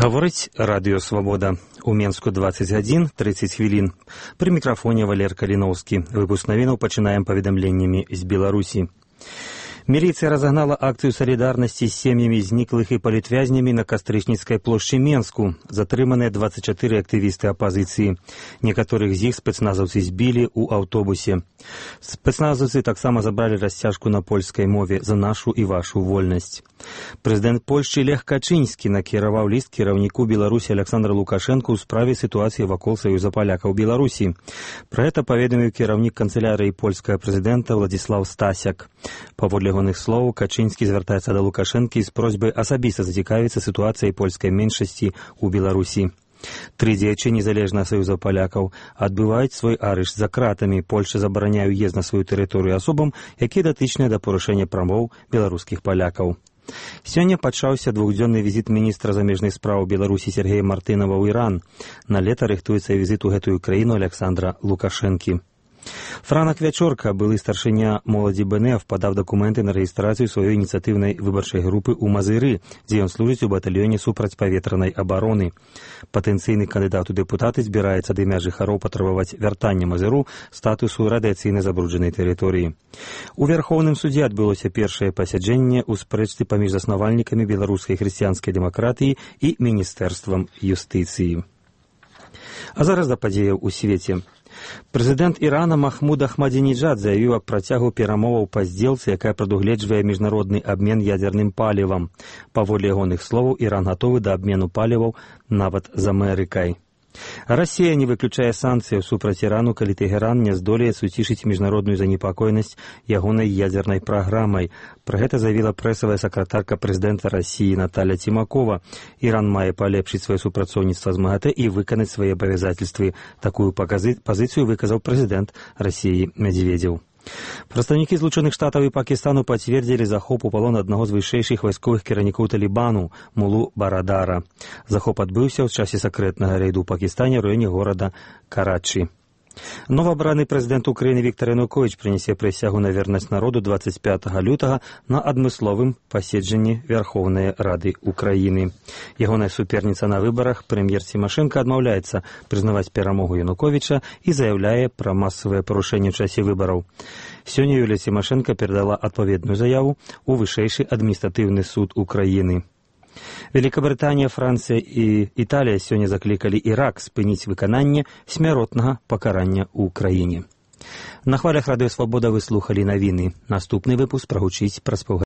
Говорить Радио Свобода. У Менску 21, 30 хвилин. При микрофоне Валер Калиновский. Выпуск новинок починаем поведомлениями из Беларуси. Милиция разогнала акцию солидарности с семьями зниклых и політвязнями на Кастрычніцкай площі Менску. Затрыманыя 24 актывісты апозіцыі. Некаторых з іх спецназаўцы збілі ў аўтобусе. Спецназаўцы таксама забралі расцяжку на польскай мове «За нашу і вашу вольнасць». Прэзідэнт Польшчы Лех Качынскі накіраваў ліст кіраўніку Беларусі Александру Лукашэнку ў справе сітуацыі вакол Саюза палякаў Беларусі. Пра гэта паведаміў кіраўнік канцылярыі польскага прэзідэнта Владзіслаў Стасяк. Паводле ягоных слоў, Качынскі звяртаецца да Лукашэнкі з просьбай асабіста зацікавіцца сітуацыяй польскай меншасці ў Беларусі. 3 дзеячы незалежнага Саюза палякаў адбываюць свой арышт за кратамі. Польшча забараняе ўезд на сваю тэрыторыю асобам, якія датычныя да парушэння прамоў беларускіх палякаў. Сёння пачаўся двухдзённы візіт міністра замежных спраў Беларусі Сергея Мартынова ў Іран. На лета рыхтуецца візіт у гэтую краіну Александра Лукашэнкі. Франак Вячорка, былы старшыня моладзі БНФ, падаў дакументы на рэгістрацыю сваёй ініцыятыўнай выбарчай групы ў Мазыры, дзе ён служыць у батальёне супрацьпаветранай абароны. Патэнцыйны кандыдат у дэпутаты збіраецца ад імя жыхароў патрабаваць вяртання Мазыру статусу радыяцыйна забруджанай тэрыторыі. У Вярхоўным судзе адбылося першае пасяджэнне ў спрэчцы паміж заснавальнікамі беларускай хрысціянскай дэмакратыі і міністэрствам юстыцыі. А зараз да падзеяў у свеце. Прэзідэнт Ірана Махмуд Ахмадзінеджад заявіў аб працягу перамоваў па здзелцы, якая прадугледжвае міжнародны абмен ядзерным палівам. Паводле ягоных словаў, Іран гатовы да абмену паліваў нават з Амерыкай. Расія не выключае санкцыяў супраць Ірану, калі Тэгеран не здолее суцішыць міжнародную занепакоенасць ягонай ядзернай праграмай. Пра гэта заявіла прэсавая сакратарка прэзідэнта Расіі Наталья Тимакова. Іран мае палепшыць сваё супрацоўніцтва з МАГАТЭ і выканаць свае абавязательствы. Такую пазіцыю выказаў прэзідэнт Расіі Медведзеў. Прадстаўнікі Злучаных Штатаў і Пакістану пацвердзілі захоп у палон аднаго з вышэйшых вайсковых кіраўнікоў Талібану, Мулу Барадара. Захоп адбыўся ў часе сакрэтнага рэйду ў Пакістане ў раёне горада Карачы. Новаабраны прэзідэнт Украіны Віктор Януковіч прынясе прысягу на вернасць народу 25 лютага на адмысловым паседжанні Вярхоўнай Рады Украіны. Ягоная суперніца на выбарах, прэм'ер Цімашэнка, адмаўляецца прызнаваць перамогу Януковіча і заяўляе пра масавыя парушэнні ў часе выбараў. Сёння Юлія Цімашэнка перадала адпаведную заяву ў вышэйшы адміністратыўны суд Украіны. Великабрытанія, Францыя і Італія сёння заклікалі Ірак спыніць выкананне смяротнага пакарання ў краіне. На хвалях Радыё Свабода вы слухалі навіны. Наступны выпуск прагучыць праз паўгадзіны.